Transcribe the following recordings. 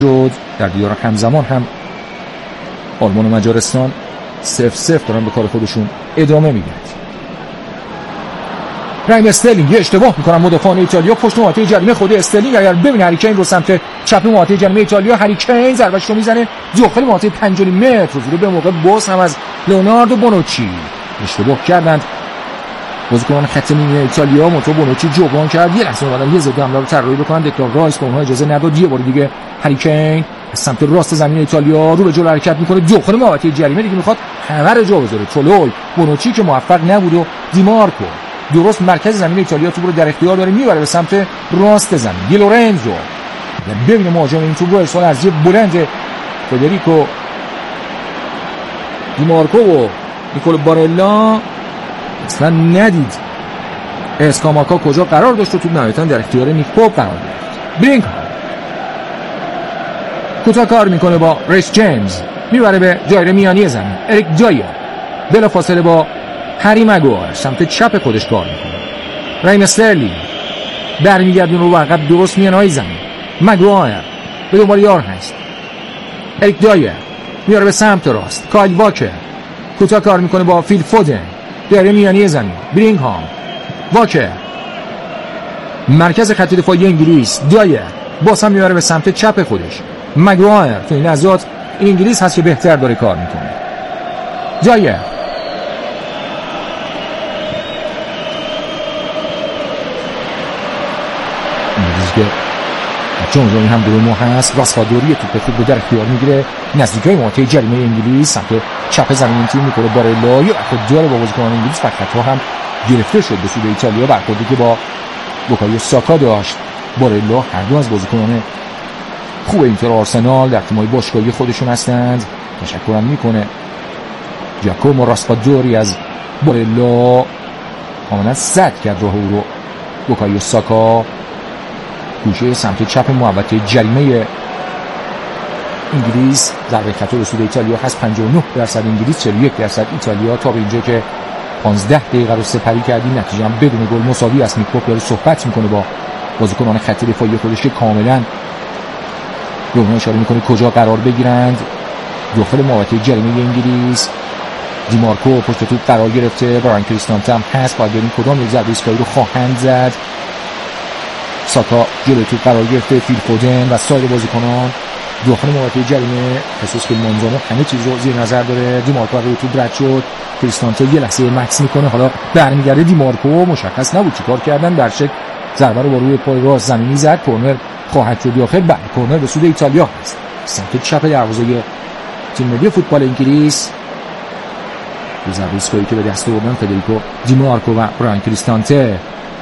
شد. در دیدار همزمان هم آلمان و مجارستان 0-0 دارن به کار خودشون ادامه میدن. رایم استرلینگ یه اشتباه میکنن مدافعان ایتالیا پشت محوطه جریمه. خود استرلینگ اگر ببینه هری کین رو سمت چپ محوطه جریمه ایتالیا، هری کین ضربه‌اش رو میزنه داخل محوطه 5 متر رو به موقع باز هم از لئوناردو بونوچی اشتباه کردند بازیکنان خط نیمه ایتالیا. موتو بونوچی جبران کرد، یه لحظه اومدن یه ضد حمله رو طراحی بکنن. دکلان رایس به اونها اجازه نداد. یه بار دیگه هری کین از سمت راست زمین ایتالیا رو به جلو حرکت میکنه داخل محوطه جریمه، دیگه میخواد همه رو جا بذاره. تولوی بونوچی که موفق نبود و دیمارکو درست مرکز زمین ایتالیا توپ رو در اختیار داره، میبره به سمت راست زمین. دی لورنزو ببینه مهاجم این توپ رو ارسال از یه بلند فدریکو دیمارکو و نیکولو بارلا اصلا ندید اسکاماکا کجا قرار داشت و توپ نهایتا در اختیار نیک پاپ قرار گرفت. برینک کوتاه کار میکنه با ریس جیمز، میبره به دایره میانی زمین. اریک دایر بلافاصله با هری مگوایر سمت چپ خودش کار میکنه. رایم استرلینگ برمیگردون رو عقب درست میانهای زمین. مگوایر به دنبال یار هست. اریک دایر میاره به سمت راست. کایل واکر کوتاه کار میکنه با فیل فودن دایره میانی زمین. برینگهام واکر مرکز خط دفاعی انگلیس. دایر باز هم میاره به سمت چپ خودش. مگوایر تو این لحظات انگلیس هست که بهتر داره کار میکنه. دایر که جون هم درومو هست. راسفادوری توپ خوب رو در اختیار میگیره نزدیکای محوطه جریمه انگلیس سمت چپ زمین تیم میکنه. بارلا یا خود داره با بازیکنان انگلیس و خطا هم گرفته شد به سود ایتالیا برخوردی که با بوکایو ساکا داشت. بارلا هر دو از بازیکنان خوب اینتر آرسنال در تیم‌های باشگاهی خودشون هستند. تشکرم میکنه جاکومو راسفادوری از بارلا، کاملا سد کرد راه او رو بوکایو ساکا. گوشه سمت چپ محوطه جریمه انگلیس ضربه خطا به سود ایتالیا هست. 59% انگلیس 41% ایتالیا. تا به اینجا که 15 دقیقه رو سپری کردیم نتیجه هم بدون گل مساوی است. نیک پاپ داره صحبت میکنه با بازیکنان خط دفاعی خودش که کاملا به اونها اشاره میکنه کجا قرار بگیرند داخل محوطه جریمه انگلیس. دیمارکو پشت توپ قرار گرفته. براین کریستانته هم هست. باید ببینیم کدام یک ضربه ایستگاهی رو خواهند زد. ساکا جلوی توپ قرار گرفته. فیل فودن و سایر بازیکنان داخل محوطه جریمه. خصوص که مانزانو همه چیز رو زیر نظر داره. دیمارکو روی توپ رد شد. کریستانته یه لحظه مکس میکنه، حالا برمیگرده. دیمارکو مشخص نبود چیکار کردن. در شک ضربه رو با روی پای راست زمینی زد. کورنر خواهد شد داخل. بعد کورنر به سود ایتالیا است. سمت چپ دروازه تیم ملی فوتبال انگلیس. دو ضربه ایستگاهی که به دست آوردن فدریکو دیمارکو و براین کریستانته.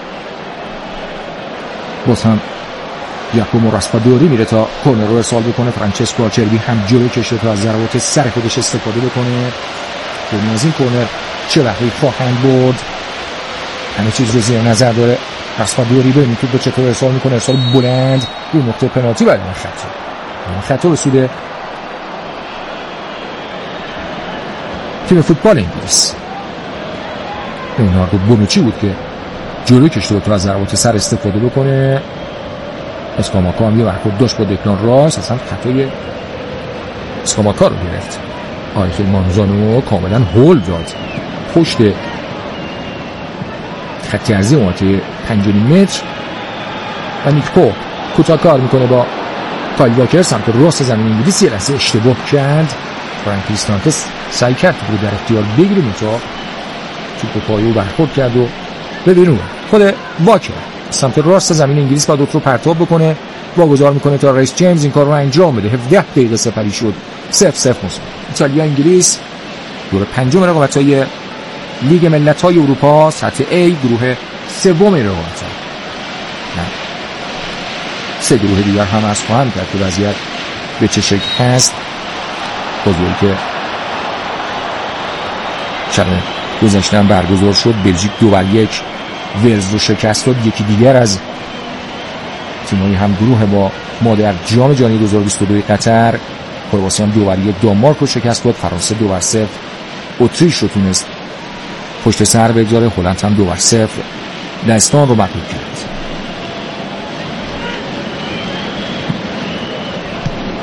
باز هم یاکومو راسفادوری میره تا کورنر رو ارسال بکنه. فرانچسکو آچربی هم جلوی کشه تا از ضربات سر خودش استفاده بکنه. ببینیم از این کورنر چه وقتی خواهند برد. همه چیز رو زیر نظر داره راسفادوری. ببینیم توپ رو چطور ارسال میکنه. ارسال بلند رو نقطه پنالتی بعد خطا به سود تیم فوتبال انگلیس. لئوناردو بونوچی بود که جلوی کشته تا از ضربات سر استفاده بکنه. اسکاماکا هم یه برخورد داشت با دکلان رایس، اصلا خطای اسکاماکا رو گرفت. آیخیل مانزانو کاملا هول داد پشت خط ارضی محوطه 5 متر و نیک پاپ کوتاه کار میکنه با کایل واکر سمت راست زمین انگلیس. یه لحظه اشتباه کرد. فرانک کریستانته سعی کرد رو در اختیار بگیره تا توپ پایو برخورد کرد و ببینون خود واکر سمت راست زمین انگلیس با دوت رو پرتاب بکنه. واگذار میکنه تا ریس جیمز این کار رو انجام بده. 17 دقیقه سپری شد. 0-0 ایتالیا انگلیس دور پنجم رقابت‌های لیگ ملت‌های اروپا سطح A گروه سوم رقابت‌ها. سه گروه دیگر هم از خواهند کرد که وضعیت به چه شکل هست. بازی‌هایی که شب گذشته هم برگزار شد. بلژیک 2-1 ولز رو شکست داد. یکی دیگر از تیم‌های هم گروه با ما در جام جهانی 2022 قطر، کرواسی هم 2-1 دانمارک رو شکست داد. فرانسه 2-0 اتریش رو تونست پشت سر بگذاره. هلند هم 2-0 لهستان رو مغلوب کرد.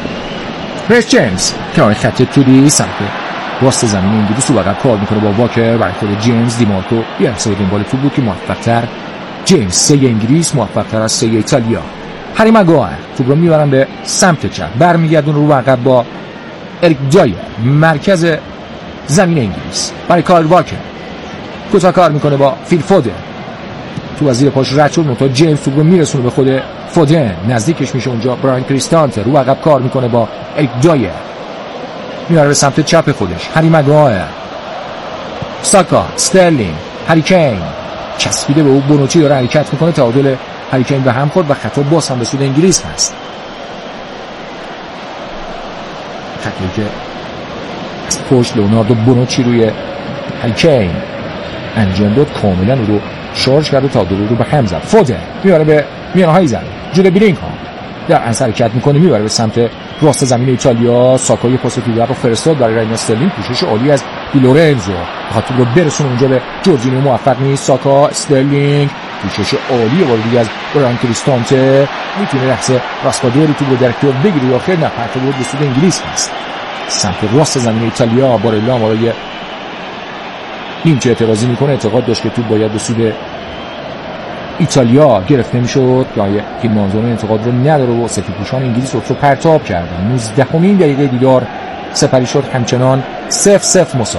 ریس جیمز کنار خط توری سمت راست زمین انگلیس رو عقب کار میکنه با واکر برای خود جیمز. دیمارکو یه حسابی دنبال تو بود که موفق‌تر. جیمز 3 انگلیس موفق‌تر از 3 ایتالیا. هری مگوایر توپ رو میبرن به سمت چپ، برمیگردون رو عقب با اریک دایر مرکز زمین انگلیس برای کایل واکر. کوتاه کار میکنه با فیل فودن، تو از زیر پاش رد شد منتها جیمز توپ رو میرسونه به خود فودن، نزدیکش میشه اونجا براین کریستانته رو عقب کار میکنه با اریک دایر، میاره به سمت چپ خودش. هری مگوایر، ساکا، استرلینگ، هری کین چسبیده به او، بونوچی داره حرکت میکنه، تعادل هری کین به هم خورد و خطا باز هم به سود انگلیس هست. خطایی که از پشت لئوناردو بونوچی روی هری کین انجام داد، کاملا رو شارژ کرد و تعادل رو به هم زد. فودن میاره به میانهای زمین، جود بلینکهام در از حرکت میکنه، میبره به سمت راست زمین ایتالیا. ساکای پاس تو رو فرستاد برای راین استرلینگ، کوشش عالی از دی لورنزو، خاطر رو برسونه اونجا به جورجینیو، موفق نیست. ساکا، استرلینگ، کوشش عالی بار دیگه از براین کریستانته، میتونه لحظه راسپادوری تو رو در اختیار بگیره، آخر نه پرت بود به سود انگلیس هست. سمت راست زمین ایتالیا بارلا برای نیمچه اعتراضی میکنه، اعتقاد داشت که تو باید به سود ایتالیا گرفته میشد که آیه کیلمانزارو انتقاد رو نداره و سفیدپوشان انگلیس رو پرتاب کردن. 19مین دقیقه دیدار سپری شد، همچنان 0-0 مساوی.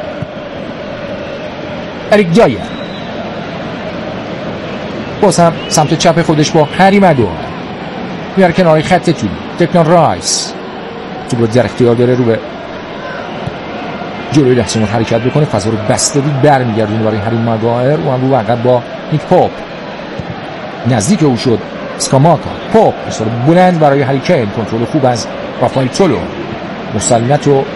اریک دایر باز هم سمت چپ خودش با هری مگوایر میاره کنار خط توی. دکلان رایس تو رو در اختیار داره، رو به جلوی لحظه حرکت بکنه، فضا رو بسته بود، برمیگردونه برای هری مگوایر. و هم رو عقب با نیک پاپ، نزدیک او شد اسکاماکا. پاپ اصلا بلند برای هری کین، کنترل خوب از رافائل تولو، مسلط و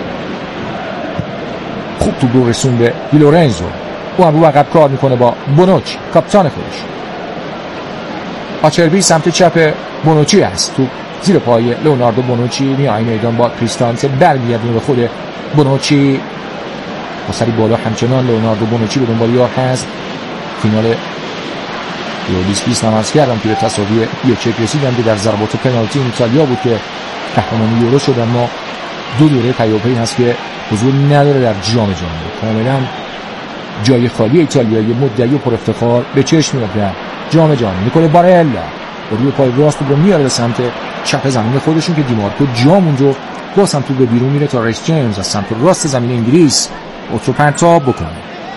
خوب تو رو رسون به دی لورنزو. او هم رو عقب کار میکنه با بونوچی، کاپیتان خودش. آچربی سمت چپ بونوچی است، تو زیر پای لئوناردو بونوچی، میای میدان با کریستانته، برمیگردونه به خود بونوچی با سری بالا. همچنان لئوناردو بونوچی به دنبال یار هست. فینال یورو 2020 هم عرض کردم که به تساوی 1-1 رسیدن که در ضربات پنالتی ایتالیا بود که قهرمان یورو شد، اما 2 دوره پیاپی هست که حضور نداره در جام جهانی. کاملا جای خالی ایتالیا، یه مدعی و پر افتخار به چشم میاد در جام جهانی. نیکولو بارلا روی پای راست رو میاره به سمت چپ زمین خودشون که دیمارکو جام اونجا باز هم تو به بیرون میره تا ریس جیمز از سمت راست زمین انگلیس اتو پرتاب بکنه.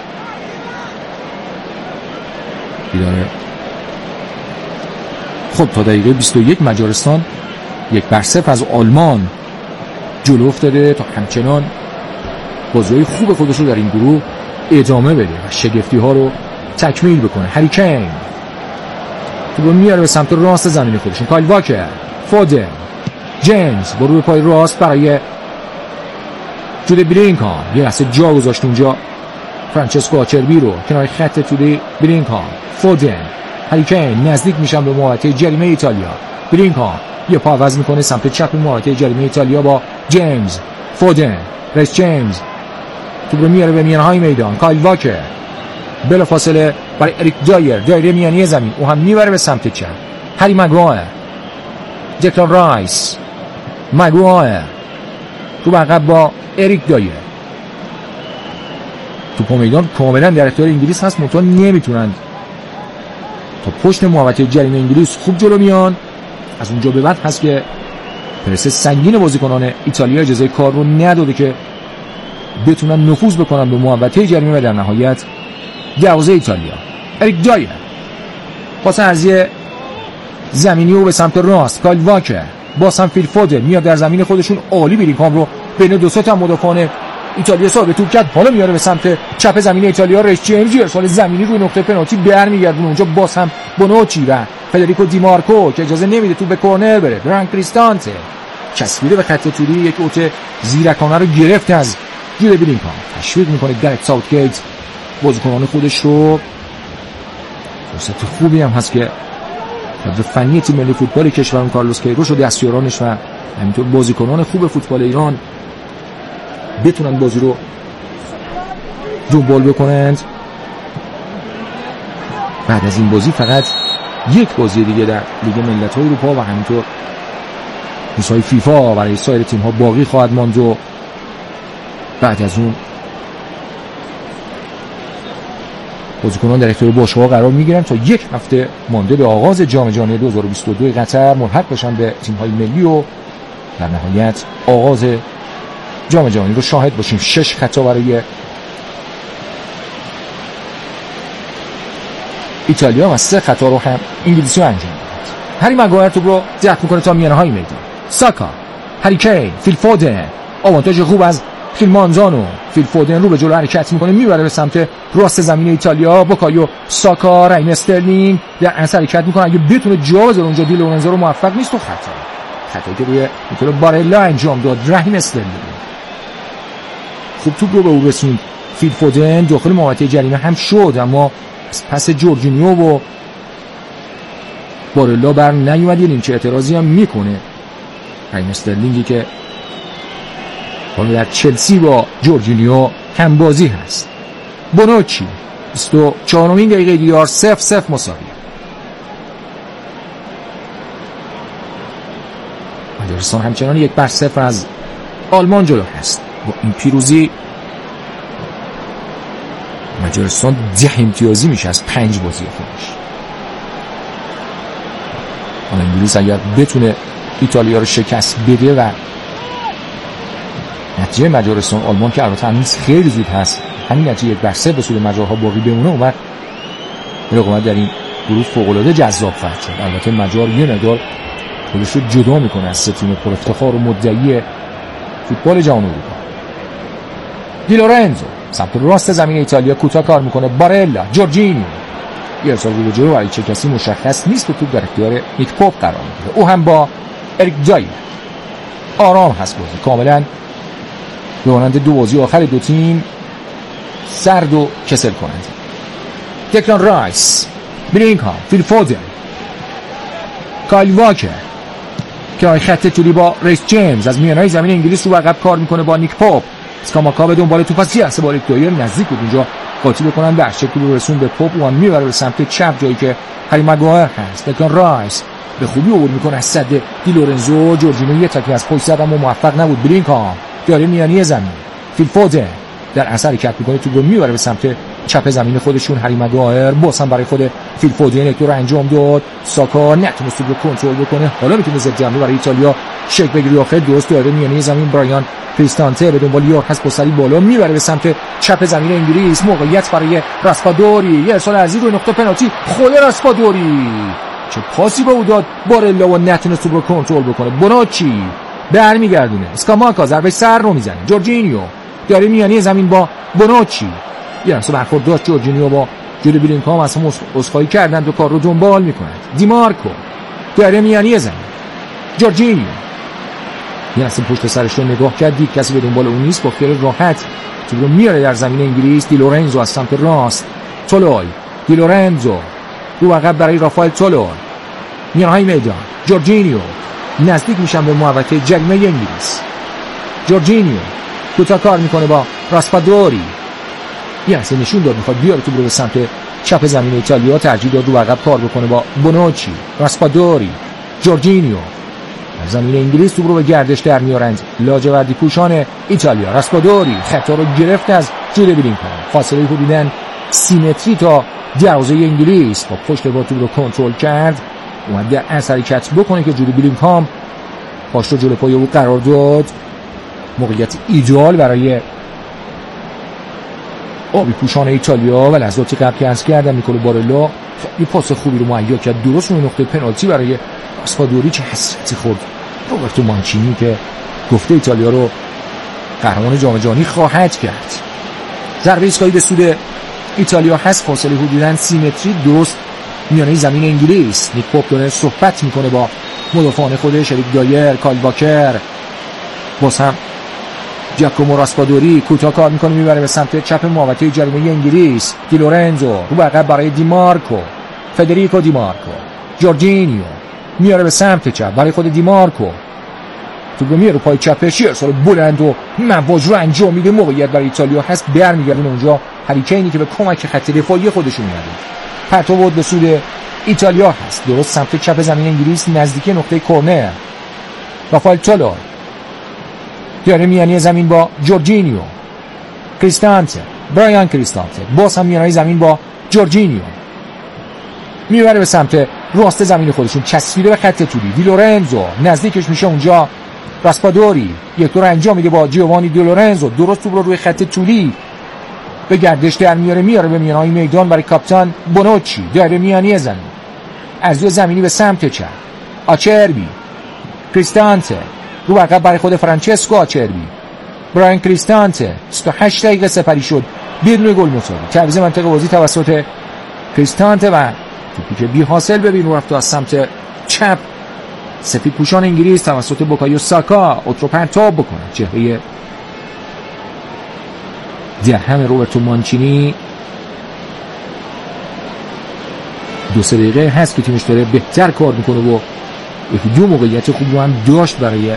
بیداره خب تا دقیقه 21 مجارستان 1-0 از آلمان جلو افتاده تا همچنان بازی‌های خوب خودش رو در این گروه ادامه بده و شگفتی ها رو تکمیل بکنه. هری کین تو رو میاره به سمت راست زمین خودشون. کایل واکر، فودن، جیمز با روی پای راست برای جود بلینکهام، یه لحظه جا گذاشت اونجا فرانچسکو آچربی رو کنار خط توی بلینکهام. فودن، هری کین نزدیک میشن به محوطه جریمه ایتالیا. بلینکهام یه پا عوض میکنه سمت چپ محوطه جریمه ایتالیا با جیمز. فودن، ریس جیمز توپ رو میاره به میانهای میدان. کایل واکر بلافاصله برای اریک دایر، دایره میانی زمین، او هم میبره به سمت چپ. هری مگوایر، دکلان رایس، مگوایر تو عقب با اریک دایر. توپ میدان کاملا در اختیار انگلیس هست، منتها نمیتونن تا پشت محوطه جریمه انگلیس خوب جلو میان. از اونجا به بعد هست که پرس سنگین بازیکنان ایتالیا اجازه کار رو نداده که بتونن نفوذ بکنن به محوطه جریمه و در نهایت دروازه ایتالیا. اریک دایر پاس عرضی زمینی و به سمت راست. کایل واکر باز هم فیل فودن میاد در زمین خودشون، عالی بلینکهام رو بین دو تا مدافعان ایتالیا صاحب توپ کرد، حالا میاره به سمت چپ زمین ایتالیا. ریس جیمز ارسال زمینی روی نقطه پنالتی برمیگردونه اونجا، باز هم بونوچی و فدریکو دیمارکو که اجازه نمیده تو به کرنر بره. براین کریستانته چسبیده به خط توری، یک اوت زیرکانه رو گرفت از جود بلینکهام، تشویق میکنه گرت ساوتگیت بازیکنان خودش رو. فرصت خوبی هم هست که کادر فنی تیم ملی فوتبال کشورمون کارلوس کیروش و دستیارانش و همینطور بازیکنان خوب فوتبال ایران بتونن بازی رو دنبال بکنند. بعد از این بازی فقط یک بازی دیگه در لیگ ملت‌های اروپا و همینطور روزهای فیفا برای سایر تیم‌ها باقی خواهد ماند و بعد از اون بازیکنان در اختیار باشگاه‌ها قرار می‌گیرن تا یک هفته مانده به آغاز جام جهانی 2022 قطر ملحق بشن به تیم‌های ملی و در نهایت آغاز جام جهانی رو شاهد باشیم. 6 خطا برای ایتالیا و 3 خطا رو هم انگلیسی انجام داد. هری مگوایر توپ رو ضبط می‌کنه تا میانه‌های میدان. ساکا، هری کین، فیل فودن، آوانتاژ خوب از فیل مانزانو. فیل فودن رو به جلو حرکت می‌کنه، میبره به سمت راست زمین ایتالیا. بوکایو ساکا، رایم استرلینگ در اثر حرکت می‌کنه، اگه بتونه جا بذاره اونجا دی لورنزو رو موفق نیست و خطایی که روی میتونه بارلا انجام داد. رایم استرلینگ خوب توپ رو به او رسوند. فیل فودن داخل محوطه جریمه هم شد، اما پس جورجینیو و بارلا بر نیومد. یه نیمچه اعتراضی هم میکنه رایم استرلینگی که حالا در چلسی با جورجینیو هم بازی هست. بونوچی 24مین دقیقه دیار 0-0 مساوی. مجارستان همچنان 1-0 از آلمان جلو هست. با این پیروزی مجارستان 10 امتیازی میشه از 5 بازی خودش. حالا انگلیس اگر بتونه ایتالیا رو شکست بده و نتیجه مجارستان آلمان که البته هنوز خیلی زود هست، همین نتیجه 1-0 به سود مجارها باقی بمونه، اون وقت رقابت در این گروه فوق‌العاده جذاب خواهد شد. البته مجار یه مقدار خودش رو جدا میکنه از سه تیم پر افتخار و مدعی فوتبال جهان اروپا. دی لورنزو سمت راست زمین ایتالیا کوتاه کار میکنه. بارلا، جورجینیو یه ارسال رو به جلو برای چه کسی مشخص نیست و توپ در اختیار نیک پاپ قرار میگیره. او هم با اریک دایر آرام هست بازی، کاملا به مانند دو بازی آخر دو تیم سرد و کسل کنند. دکلان رایس، بلینکهام، فیل فودن، کایل واکر که خط طولی با ریس جیمز از میانهای زمین انگلیس رو عقب کار میکنه با نیک پاپ. اسکاماکا به دنبال توپ از سیاست با اریک دایر نزدیک بود اونجا قاطی بکنن، در شکل رو رسون به پاپ و هم میبره به سمت چپ جایی که هری مگوایر هست. دکلان رایس به خوبی عبور میکنه از صد دی لورنزو. جورجینیو یه تکی از پشت زد اما موفق نبود. بلینکهام داره میانی زمین. فیل فودن در اثر حرکت میکنه توپ رو میبره به سمت چپ زمین خودشون. هری مگوایر باز هم برای خود فیل فودن یک دور انجام داد. ساکا نتونست توپ رو کنترل بکنه، حالا میتونه ضد حمله برای ایتالیا شکل بگیره. آخر درست داره میانی زمین. برایان کریستانته به دنبال یار هست با سری بالا میبره به سمت چپ زمین انگلیس. موقعیت برای راسپادوری، یه ارسال عزیز روی نقطه پنالتی. خود راسپادوری چه پاسی به او داد، بارلا و نتونست توپ رو کنترل بکنه. بونوچی برمیگردونه. اسکاماکا ضربه سر رو میزنه. جورجینیو داره میانی زمین با بونوچی، یه ارسال برخورد داشت جورجینیو با جلو بلینکهام، از هم عذرخواهی کردند و کار رو دنبال میکنند. دیمارکو داره میانی زمین. جورجینیو یه اصلا پشت سرش رو نگاه کرد، دید کسی به دنبال اون نیست، با خیال راحت توپ رو میاره در زمین انگلیس. دی لورنزو از سمت راست. تولوی، دی لورنزو رو عقب برای رافائل تولوی. میانهای میدان جورجینیو نزدیک میشن به محوطه جریمه انگلیس. جورجینیو کوتاه کار میکنه با راسپادوری، یه اصلا نشون داد میخواد بیاره توپ رو به سمت چپ زمین ایتالیا، ترجیح داد رو عقب کار بکنه با بونوچی. راسپادوری، جورجینیو در زمین انگلیس توپ رو به گردش در میارند لاجوردی پوشان ایتالیا. راسپادوری خطا رو گرفت از جود بلینکهام، فاصله حدوداً 30 متری تا دروازه انگلیس با پشت با توپ رو کنترل کرد. اومد در اثر حرکت بکنه که جود بلینکهام پاش رو جلوی پای او قرار داد. موقعیت ایدئال برای آبی پوشان ایتالیا و لحظاتی قبل که عرض کردم نیکولو بارلا یه پاس خوبی رو مهیا کرد درست روی نقطه پنالتی برای راسپادوری. چه حسرتی خورد روبرتو مانچینی که گفته ایتالیا رو قهرمان جام جهانی خواهد کرد. ضربه ایستگاهی به سود ایتالیا هست، فاصله حدوداً 30 متری درست میانه زمین انگلیس. نیک پاپ داره صحبت میکنه با مدافعان خودش. اریک دایر، کایل واکر، باز هم جاکومو راسپادوری کوتاه کار میکنه میبره به سمت چپ محوطه جریمه انگلیس. دی لورنزو رو عقب برای دیمارکو. فدریکو دیمارکو. جورجینیو میاره به سمت چپ برای خود دیمارکو، توپ میاره پای چپش، ارسال بلند و مواج رو انجام میده. موقعیت برای ایتالیا هست، برمیگردونه اونجا هری کینی که به کمک خط دفاعی خودشون میاد. پرتو به سود ایتالیا هست، درست سمت چپ زمین انگلیس نزدیک نقطه کرنر. رافائل تولو داره میانی زمین با جورجینیو، کریستانته، برایان کریستانته، باز هم میانی زمین با جورجینیو، میبره به سمت راست زمین خودشون، چسبیده به خط طولی. دی لورنزو نزدیکش میشه اونجا، راسپادوری یک دور انجام میده با جیوانی دی لورنزو، درست تو رو روی خط طولی به گردش در میاره به میانهای میدان برای کاپیتان بونوچی. داره میانی زمین از روی زمینی به سمت چپ، آچربی، کریستانته رو عقب برای خود فرانچسکو آچربی، برایان کریستانته 28 دقیقه سپری شد بدون گل مساوی. تعویض منطقه بازی توسط کریستانته و توپی که بی حاصل به بیرون رفت از سمت چپ. سفید پوشان انگلیس توسط بوکایو ساکا اوترو پرتاب بکنه چهره درهم روبرتو مانچینی. 2-3 دقیقه هست که تیمش داره بهتر کار میکنه و یکی دو موقعیت خوب رو هم داشت برای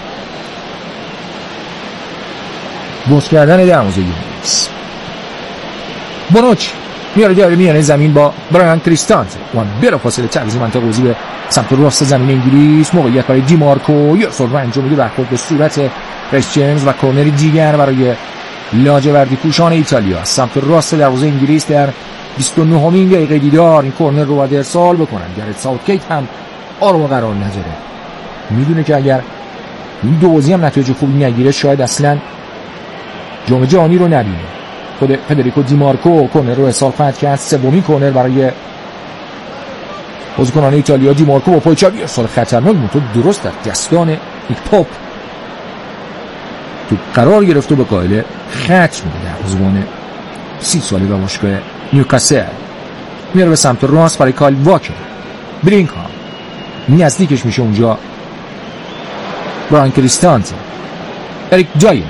باز کردن دروازه انگلیس. بونوچ میاره میانه زمین با برایان کریستانته و بلافاصله تعویض منطقه بازی به سمت راست زمین انگلیس. موقعیت برای دیمارکو، یه سر انجام میده برخورد به صورت ریس جیمز و کورنر دیگر برای لاجوردی پوشان ایتالیا. سمت راست دروازه انگلیس در 29مین دقیقه دیدار این کورنر رو باید ارسال بکنن. گرت ساوتگیت هم آروم قرار نداره، میدونه که اگر این دو بازی هم نتیجه خوبی نگیره شاید اصلا جام جهانی رو نبینه. خود فدریکو دیمارکو کورنر رو ارسال خواهد کرد. سومین کورنر برای بازیکنان ایتالیا. دیمارکو با پای چپ ارسال خطرناک بود، درست در دستان یک پاپ تو قرار گرفت و به قائل ختم میده. در زبان 30 ساله به باشگاه نیوکاسل میاره به سمت راست برای کایل واکر. برینکام نزدیکش میشه اونجا برایان کریستانته، اریک دایر،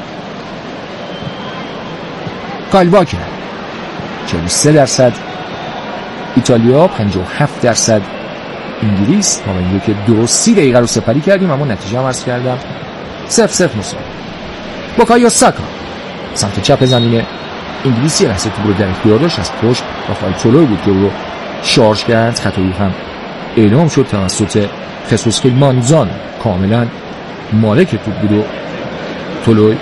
کایل واکر. 43% ایتالیا، 57% انگلیس. ما میگه که درست 30 دقیقه رو سپری کردیم اما نتیجه هم عرض کردم 0-0 مساوی. بوکایو ساکا سمت چپ زمین انگلیسی لحظه تو رو در اختیار داشت، از پشت رافائل تولو بود که رو شارژ کرد. خطایی هم اعلام شد توسط خصوص مانزان، کاملا مالک توپ بود و تولو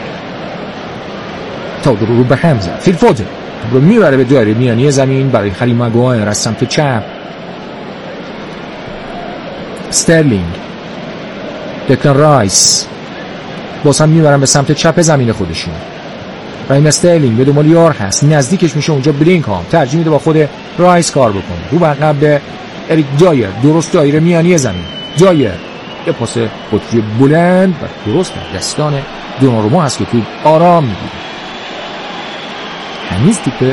تا رو به هم زد. فیل فودن رو میبره به دایره میانی زمین برای هری ماگوایر از سمت چپ. استرلینگ، دکلان رایس باز هم میبرن به سمت چپ زمین خودشون. رایم استرلینگ به دنبال یار هست، نزدیکش میشه اونجا. بلینکام ترجیح میده با خود رایس کار بکنه، رو به عقب به اریک دایر، درست دایره میانی زمین. دایر یه پاس قطری بلند و درست در دستان دوناروما هست که توپ آرام میگیره. هنوز توپ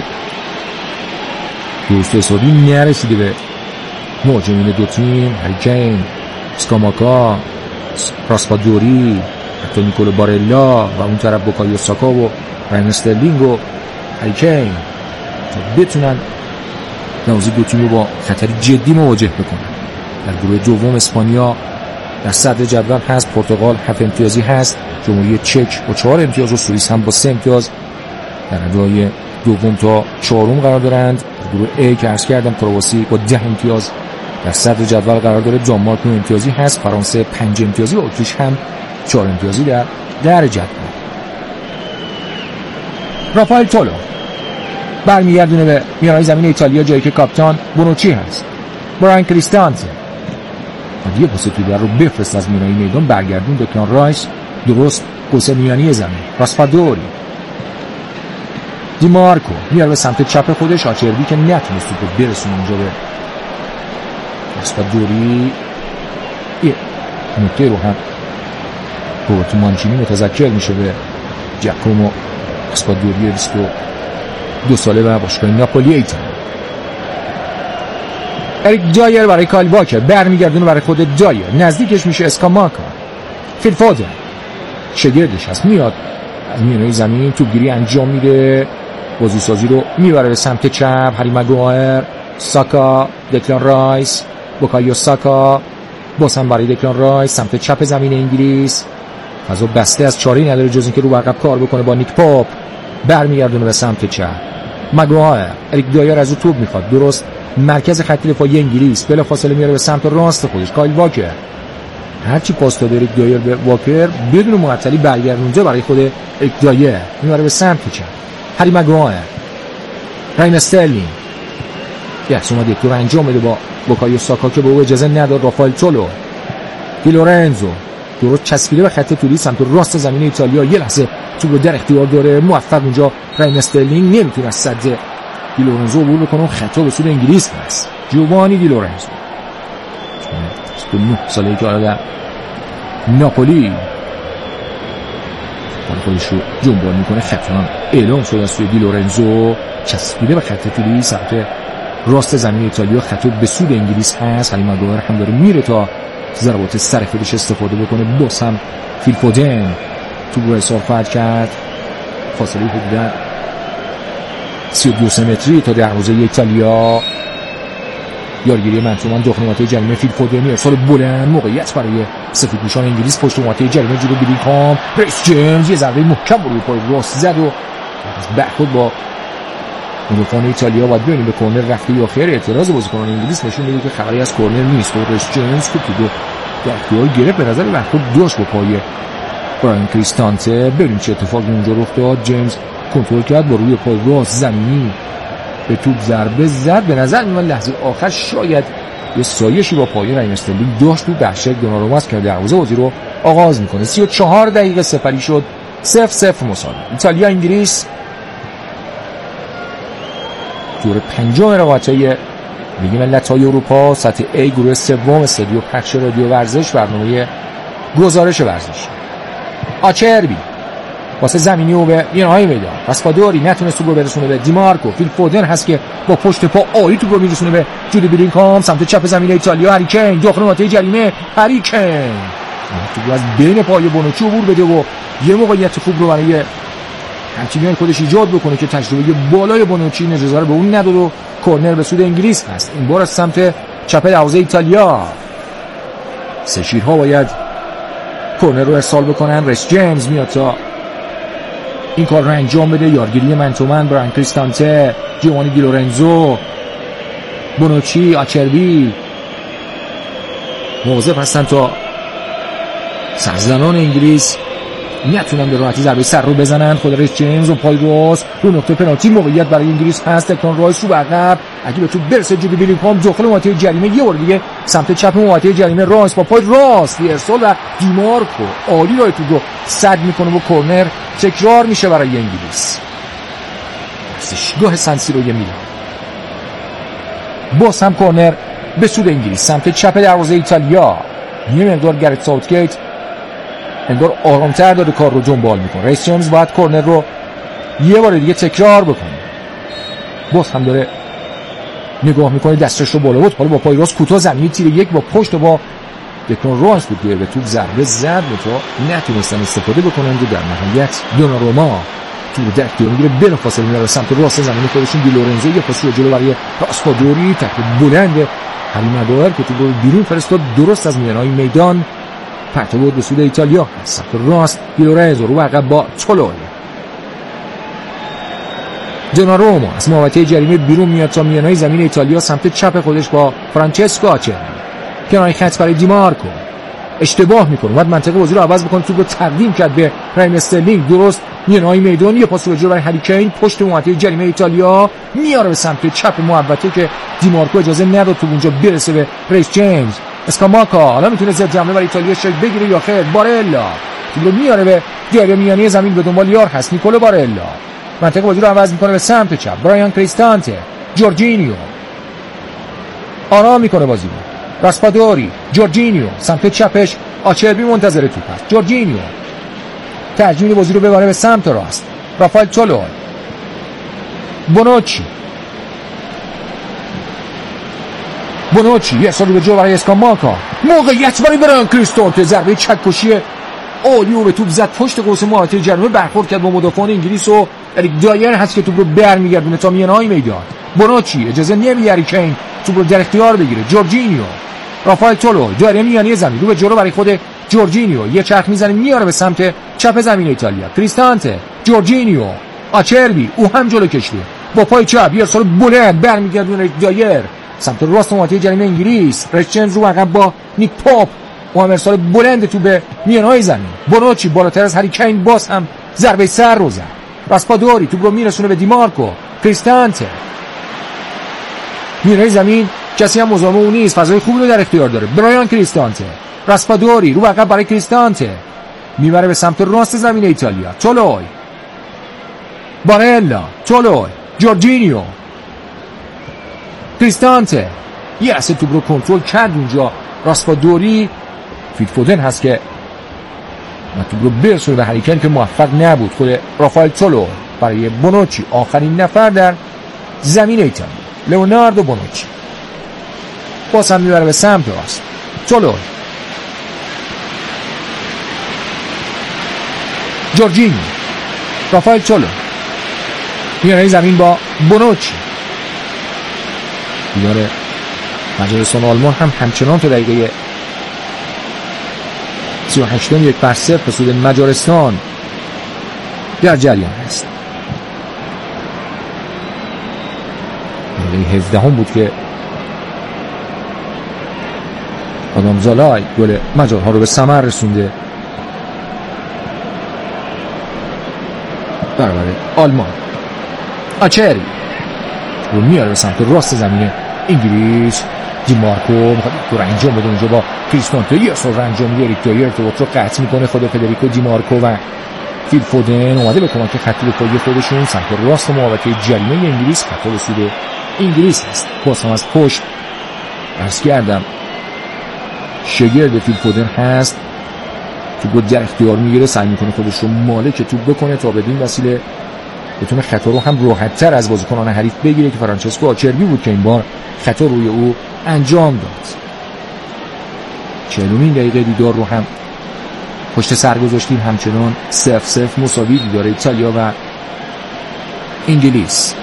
درست حسابی نرسیده به مهاجمین دو تیم. هری کین، اسکاماکا، راسپادوری، حتی نیکولو بارلا و اون طرف بوکایو ساکا و رایم استرلینگ و هری کین تا بتونن نوازی دو تیم رو با خطر جدی مواجه بکنن. در گروه دوم اسپانیا در صدر جدول هست، پرتغال 7 امتیازی هست، جمهوری چک با 4 امتیاز و سوئیس هم با 3 امتیاز در ردای دوم تا چهارم قرار دارند. در گروه ای که عرض کردم کرواسی با 10 امتیاز در صدر جدول قرار داره. دانمارک 9 امتیازی هست، فرانسه 5 امتیازی و اتریش هم 4 امتیازی در جدول. رافائل تولو برمیگردونه به میانه زمین ایتالیا، جایی که کاپیتان بونوچی هست. برایان کریستانته یه پاس توی در رو بفرست از میانه میدان، برگردون دکلان رایس درست گوشه میانی زمین. راسپادوری، دیمارکو میاره به سمت چپ خودش. آچربی که نتونست توپ برسونه اونجا به راسپادوری. یه نکته رو هم روبرتو مانچینی متذکر میشه به جاکومو راسپادوری 22 ساله و باشگاه ناپولی ایتالیا. اریک دایر برای کایل واکر برمیگردونه برای خود دایر، نزدیکش میشه اسکاماکا. فیل فودن شگردش هست، میاد از میانه زمین توپگیری انجام میده، بازی سازی رو میبره به سمت چپ. هری ماگوایر، ساکا، دکلان رایس، بوکایو ساکا باز هم برای دکلان رایس سمت چپ زمین انگلیس. فضا بسته از چاره‌ای نداره جز اینکه رو عقب کار بکنه با نیک پاپ. برمیگردونه به سمت چپ. ماگوایر، اریک دایر از او توپ میخواد، درست مرکز خط دفاعی انگلیس، بلافاصله میاره به سمت راست خودش. کایل واکر هرچی پاس داده اریک دایر به واکر بدون معطلی برگردونده برای خود اریک دایر میبره به سمت چپ. هری مگوایر، راین استرلینگ یکس اومد یک دور انجام بده با بوکایو ساکا که به او اجازه نداد. رافائل تولو، دی لورنزو درست چسبیده به خط طولی سمت راست زمین ایتالیا. یه لحظه توپ رو در اختیار داره، موفق اونجا راین استرلینگ نمیتونه از صد دی لورنزو عبور بکنه. اون خطا به سود انگلیس هست. جوانی دی لورنزو 29 ساله‌ای که در ناپولی خودش رو جنبال میکنه. خطا اعلام شده از سوی دی لورنزو چسبیده به خط طولی سمت راست زمین ایتالیا. خطا به سود انگلیس هست. هری مگوایر هم داره میره تا ضربات سر خودش استفاده بکنه. باز هم فیل فودن تو رو حساب خواهد کرد. فاصله حدود 32 متری تا دروازه ایتالیا. یارگیری منتومان داخل نقطه جریمه. فیل فودن ارسال بلند، موقعیت برای سفیدپوشان انگلیس پشت نقطه جریمه. جلو بیلینگهام، ریس جیمز یه ضربه محکم روی پای راست زد و برخورد با مدافعان ایتالیا. باید ببینیم به کورنر رفته یا خیر. اعتراض بازیکنان انگلیس نشون میده که خبری از کورنر نیست. ریس جیمز که تو در اختیار گرفت، به نظر برخورد داشت با پای براین کریستانته. ببینیم چه اتفاقی اونجا رخ داد. جیمز کنترل کرد با روی پای راست زمینی به توپ ضربه زد. به نظر میاد لحظه آخر شاید یه سایشی با پای راین استرلینگ داشت. تو بخش دوناروما است که دروازه بازی رو آغاز میکنه. 34 دقیقه سپری شد. 0-0 مساوی. ایتالیا انگلیس دور پنجم رقابت‌های لیگ ملت‌های اروپا سطح A گروه سوم. استودیو پخش رادیو ورزش، برنامه گزارش ورزشی. آچربی واسه زمینی و به میانهای میدان. راسپادوری نتونست توپ رو برسونه به دیمارکو. فیل فودن هست که با پشت پا عالی توپ رو میرسونه به جودی بیلینگهام سمت چپ زمین ایتالیا. هری کین داخل نقطه جریمه. هری کین توپ از بین پای بونوچی عبور بده و یه موقعیت خوب رو برای همچنین خودش ایجاد بکنه که تجربه بالای بونوچی اجازه رو به اون نداد و کورنر به سود انگلیس هست. این بار از سمت چپ دروازه ایتالیا. سه شیرها باید کورنر رو ارسال بکنن. ریس جیمز میاد تا این کار رو انجام بده. یارگیری منتومن براین کریستانته، جوانی دی لورنزو، بونوچی، آچربی مواظب هستن تا سرزنان انگلیس نتونن به راحتی ضربه سر رو بزنن. خود ریس جیمز و پای راست رو نقطه پنالتی. موقعیت برای انگلیس هست. تکران رایس رو عقب اگه به تو برسه جودی بیلینگهام داخل منطقه جریمه. یه بار دیگه سمت چپ منطقه جریمه. رایس با پای راست ارسال و دیمارکو عالی راه توپ رو صد میکنه و کورنر تکرار میشه برای انگلیس. ورزشگاه سنسیروی میلان. باز هم کورنر به سود انگلیس سمت چپ دروازه ایتالیا. یه مقدار گرت ساوتگیت انگار آرامتر داره کار رو دنبال میکنه. ریس جیمز باید کورنر رو یه بار دیگه تکرار بکنه. باز هم داره نگاه میکنه، دستش رو بالا بود. حالا با پای راست کوتاه زمینی تیر یک با پشت و با دکلان رایس بود که به توپ ضربه زد و تا نتونستن استفاده بکنن. و در نهایت دوناروما توپ در اختیار میگیره، بلافاصله میره سمت راست زمین خودشون. دی لورنزو یه پاس رو جلو برای راسپادوری، تکل بلند هری مگوایر که توپ رو بیرون فرستاد درست از میانهای میدان. پرتاب بود به سود ایتالیا. سمت راست دی لورنزو رو عقب با تولو. دوناروما از محوطه جریمه بیرون میاد تا میانهای زمین ایتالیا سمت چپ خودش با فرانچسکو آچربی. کنار خط برای دیمارکو اشتباه میکنه، اومد منطقه بازی رو عوض بکنه، توپ رو تقدیم کرد به راین استرلینگ درست میانهای میدان. یه پاس رو برای هری کین پشت محوطه جریمه ایتالیا میاره به سمت چپ محوطه که دیمارکو اجازه نداد تو اونجا برسه به ریس جیمز. اسکاماکا حالا میتونه زد حمله برای ایتالیا شکل بگیره یا خیر. بارلا توپ رو میاره به دایره میانی زمین، به دنبال یار هست نیکولو بارلا. منطقه بازی رو عوض میکنه به سمت چپ. براین کریستانته، جورجینیو آرام میکنه بازی رو. راسپادوری، جورجینیو سمت چپش آچربی منتظر توپ است. جورجینیو ترجیح بازی رو ببره به سمت راست. رافائل تولو، بونوچی یه سالی به جو برای اسکاماکا. موقعیت برای براین کریستانته، ضربه چکشی عالی و به توپ زد پشت قوس محوطه جریمه، برخورد کرد با مدافعان انگلیس و اریک دایر هست که توپ رو برمیگردونه تا میانهای میدان. بونوچی اجازه نمیده هری کین توپ رو در اختیار بگیره. جورجینیو، رافائل تولو دایره میانی زمین رو به جلو برای خود جورجینیو یه چرخ میزنه میاره به سمت چپ زمین ایتالیا. کریستانته، جورجینیو، آچربی او هم جلو کشیده با پای چپ یه ارسال بلند برمیگردونه اریک دایر سمت راست محوطه جریمه انگلیس. ریس جیمز رو عقب با نیک پاپ او هم ارسال بلند تو به میانهای زمین. بونوچی بالاتر از هری کین باز هم ضربه سر رو زد. راسپادوری تو رو میرسونه به دیمارکو. کریستانته میانهای زمین کسی هم مزاحم اون نیست، فضای خوبی رو در اختیار داره. برایان کریستانته، راسپادوری رو عقب برای کریستانته، میبره به سمت راست زمین ایتالیا. تولوی، بارلا، تولوی، جورجینیو، کریستانته یه لحظه توپ رو کنترل کرد اونجا. راسپادوری، فیل فودن هست که توپ رو برسونه به هری کین که موفق نبود. خود رافائل تولوی برای بونوچی، آخرین نفر در زمین ایتالیا، لئوناردو بونوچی. باز هم میبره به سمت راست. تولوی، جورجینیو، رافائل تولوی میانه زمین با بونوچی. دیدار مجارستان و آلمان هم همچنان تا دقیقه 38 1-0 به سود مجارستان در جریان است. دقیقه 17 بود که آدام زالای گل مجارها رو به ثمر رسونده برابر آلمان. آچری رو میاره به سمت راست زمین انگلیس. دیمارکو میخواد تو انجام بده اونجا با کریستانته، یه سر انجام میده. ریکتوری ارتباط رو قطع میکنه. خود فدریکو دیمارکو و فیل فودن اومده به کمک خط دفاعی خودشون سمت راست محوطه جریمه انگلیس. خطا به سود انگلیس است. پاس هم از پشت عرض کردم شگرد فیل فودن هست. توپ در اختیار میگیره، سعی میکنه خودش رو مالک توپ بکنه تا بدین وسیله بتونه خطا رو هم راحت‌تر از بازیکنان حریف بگیره که فرانچسکو آچربی بود که این بار خطا روی او انجام داد. 40مین دقیقه دیدار رو هم پشت سر گذاشتیم. همچنان 0-0 مساوی دیدار ایتالیا و انگلیس.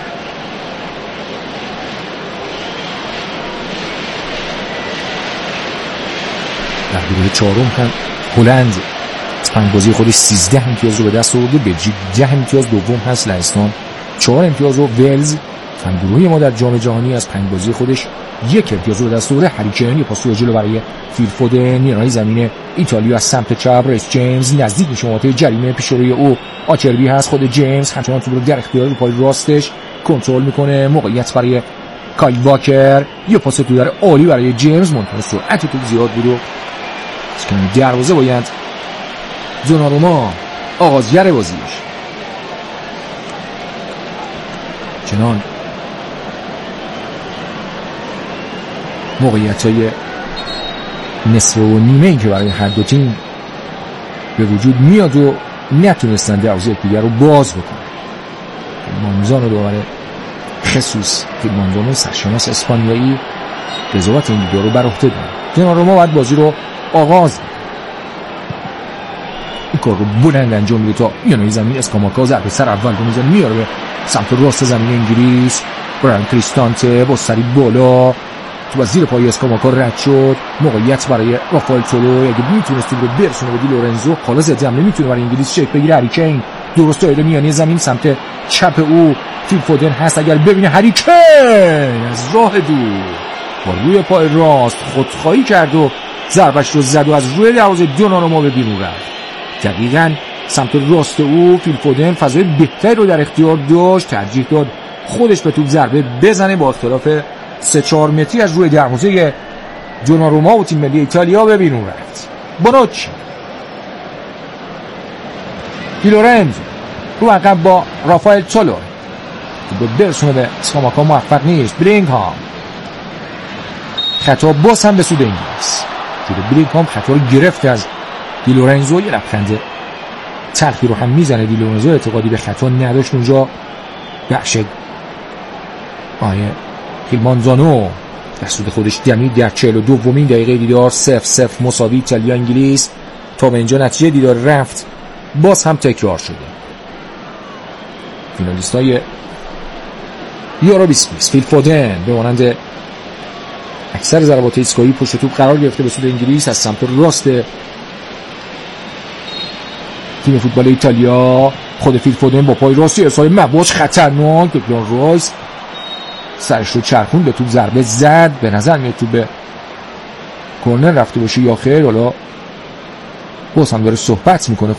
در گروه چهارم هم هلند از 5 بازی خودش 13 امتیاز رو به دست آورده. بلژیک 10 امتیاز دوم هست. لهستان 4 امتیاز و ولز گروه ما در جام جهانی از 5 بازی خودش 1 امتیاز رو به دست آورده. هری کین یه پاس جلو برای فیل فودن. میانه زمین ایتالیا از سمت چپ ریس جیمز نزدیک میشه محوطه جریمه. پیش روی او آچربی هست. خود جیمز همچنان توپ رو در اختیار رو پای راستش کنترل میکنه. موقعیت برای کایل واکر، یه پاس تو در عالی برای جیمز. منتها سرعت توپ زیاد بود و دروازه باید دوناروما آغازگر بازیش. چنان موقعیت‌های نصف و نیمه این که برای هر دو تیم به وجود میاد و نتونستن دروازه یکدیگر رو باز بکنن. مانزانو دوباره خصوص که مانزانو سرشناس اسپانیایی قضاوت این دیدار رو بر عهده داره. دوناروما باید بازی رو آغاز بکنه. این کار رو بلند انجام میده تا میانه زمین. اسکاماکا ضربه سر اول رو میزنه میاره به سمت راست زمین انگلیس. برایان کریستانته با سری بالا تو از زیر پای اسکاماکا رد شد. موقعیت برای رافائل تولوی، اگه میتونست تو رو برسونه به دی لورنزو. حالا زیاد هم نمیتونه برای انگلیس شک بگیره. هری کین درست دایره میانه زمین سمت چپ او فیل فودن هست. اگر ببینه هری کین از راه دور با روی پای راست خودخواهی کرد و ضربش رو زد و از روی دروازه دوناروما به بیرون رفت. دقیقاً سمت راست او فیل فودن فضای بهتری رو در اختیار داشت. ترجیح داد خودش به توپ ضربه بزنه. با اختلاف 3-4 متری از روی دروازه دوناروما و تیم ملی ایتالیا به بیرون رفت. بونوچی، دی لورنزو رو عقب با رافائل تولوی توپ برسونه به اسکاماکا، موفق نیست. بلینگهام خطا باز هم به سود انگلیس. بلینگهام خطا رو گرفت از دی لورنزو. یه لبخند تلخی رو هم میزنه دی لورنزو. اعتقادی به خطا نداشت اونجا. بخش آیه خیلمانزانو در سود خودش دمید در 42مین دقیقه دیدار. 0-0 مساوی ایتالیا انگلیس. تا به اینجا نتیجه دیدار رفت باز هم تکرار شده. فینالیستای یورو 2020 فیل فودن به مانند اکثر ضربات ایستگاهی پشت توپ قرار گرفته به سود انگلیس. از سمت راست تیم فوتبال ایتالیا خود فیل فودن با پای راستی ارسال مباش خطرناک. دکلان رایس سرش رو چرخون به توپ ضربه زد. به نظر میاد توپ به کورنر رفته باشه یا خیر. حالا باز هم داره صحبت میکنه.